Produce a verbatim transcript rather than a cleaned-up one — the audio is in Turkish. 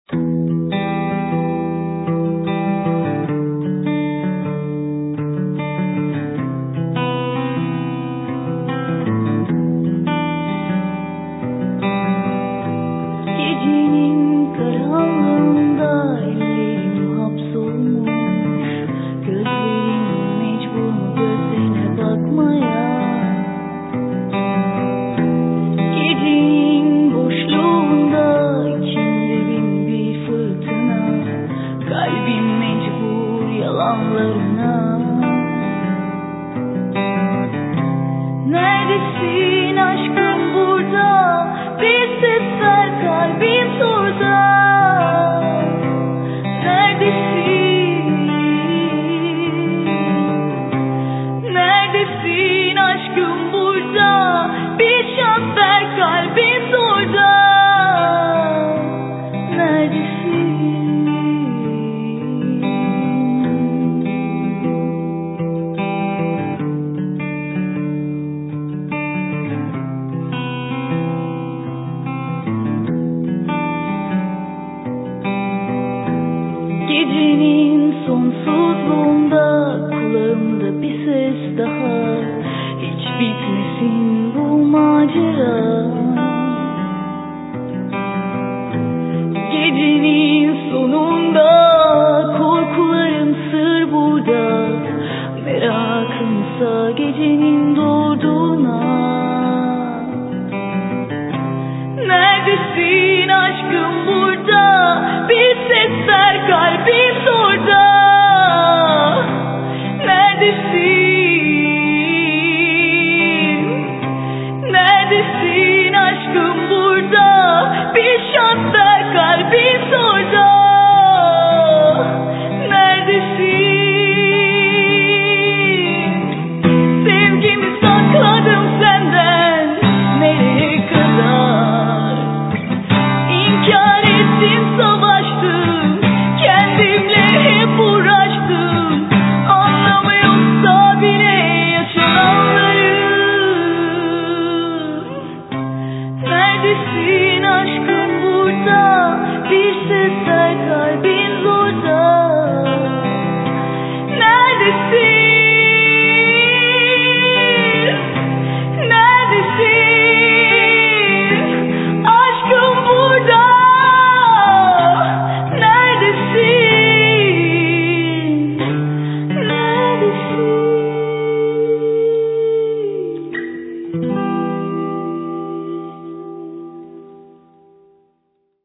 Gecenin karanlığında ellerim hapsolmuş, gözlerim mecbur mu gözlerine bakmaya? Gecenin boşluğunda içimde bin bir fırtına, kalbim mecbur yalanlarına. Neredesin aşkım burada? Bir ses ver, kalbim sorda. Neredesin? Neredesin aşkım burada? Bir şans ver, kalbim sorda. Neredesin? Gecenin sonsuzluğunda kulağımda bir ses daha, hiç bitmesin bu macera. Gecenin